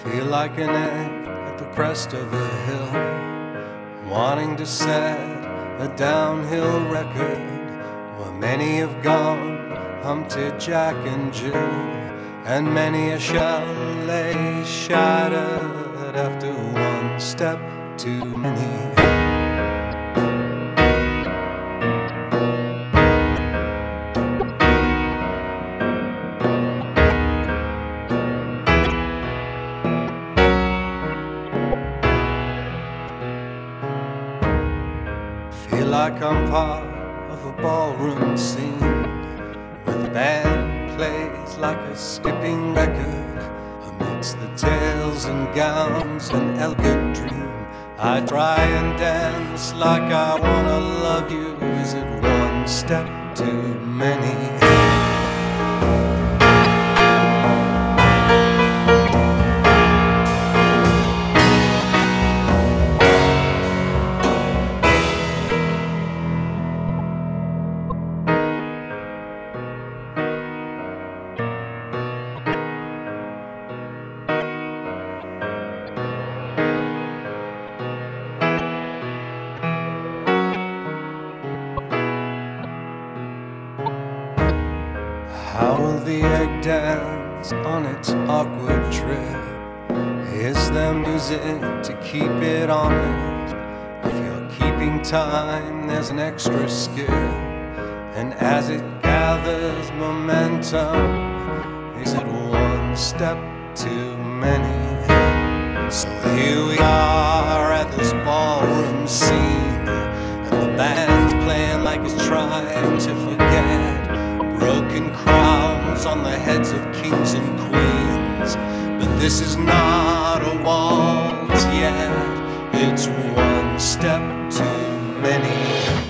Feel like an egg at the crest of a hill, wanting to set a downhill record where many have gone, Humpty, Jack and Jill, and many a shell lay shattered after one step too many. Feel like I'm part of a ballroom scene where the band plays like a skipping record amidst the tails and gowns and elegant dream. I try and dance like I wanna love you. Is it one step too many? How will the egg dance on its awkward trip? Is there music to keep it honest? If you're keeping time, there's an extra skill, and as it gathers momentum, is it one step too many? So here we are at this ballroom scene, and the band's playing like it's trying to forget. Broken crowns on the heads of kings and queens, but this is not a waltz yet. It's one step too many.